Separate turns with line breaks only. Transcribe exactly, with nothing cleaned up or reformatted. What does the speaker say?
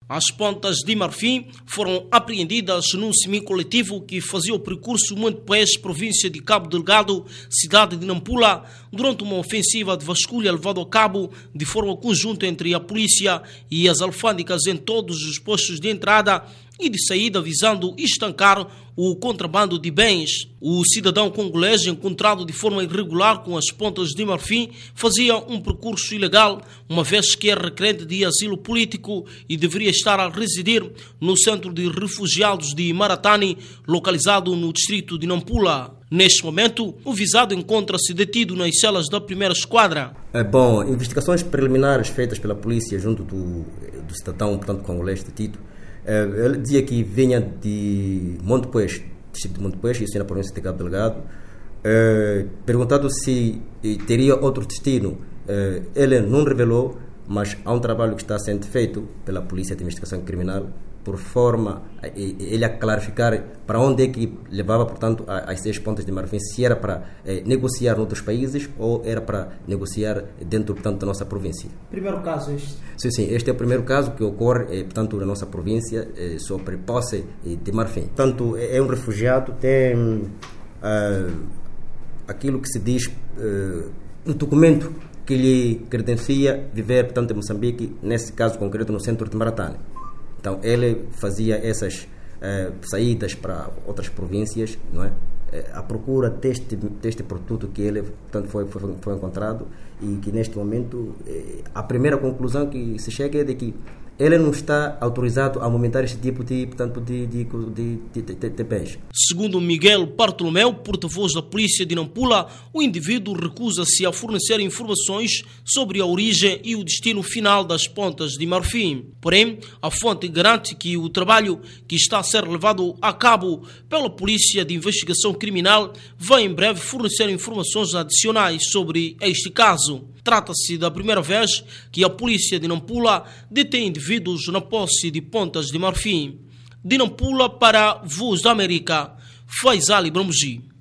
As pontas de Marfim foram apreendidas num semicoletivo que fazia o percurso Monte-Pés, província de Cabo Delgado, cidade de Nampula, durante uma ofensiva de vasculha levada a cabo de forma conjunta entre a polícia e as alfândegas em todos os postos de entrada e de saída, visando estancar o contrabando de bens. O cidadão congolês, encontrado de forma irregular com as pontas de Marfim, fazia um percurso ilegal, uma vez que é requerente de asilo político e deveria estar a residir no centro de refugiados de Maratani, localizado no distrito de Nampula. Neste momento, o visado encontra-se detido nas celas da primeira esquadra.
É bom, investigações preliminares feitas pela polícia junto do, do cidadão, portanto, congolês detido, ele dizia que vinha de Monte-Pés, distrito de Monte-Pés, isso é na província de Cabo Delgado. Perguntado se teria outro destino, ele não revelou, mas há um trabalho que está sendo feito pela Polícia de Investigação Criminal, por forma a ele a clarificar para onde é que levava, portanto, as seis pontas de Marfim, se era para eh, negociar noutros países ou era para negociar dentro, portanto, da nossa província.
Primeiro caso este?
Sim, sim, este é o primeiro caso que ocorre, eh, portanto, na nossa província, eh, sobre posse eh, de Marfim. Portanto, é um refugiado, tem uh, aquilo que se diz, uh, um documento que lhe credencia viver, portanto, em Moçambique, nesse caso concreto, no centro de Maratani. Então, ele fazia essas eh, saídas para outras províncias, não é? Eh, à procura deste, deste produto que ele, portanto, foi, foi, foi encontrado, e que neste momento eh, a primeira conclusão que se chega é de que ele não está autorizado a aumentar este tipo de, portanto, de, de, de, de, de, de bens.
Segundo Miguel Bartolomeu, porta-voz da polícia de Nampula, o indivíduo recusa-se a fornecer informações sobre a origem e o destino final das pontas de Marfim. Porém, a fonte garante que o trabalho que está a ser levado a cabo pela Polícia de Investigação Criminal vai em breve fornecer informações adicionais sobre este caso. Trata-se da primeira vez que a polícia de Nampula detém indivíduos na posse de pontas de Marfim. De Nampula para Voz da América, Faisal Ibramuji.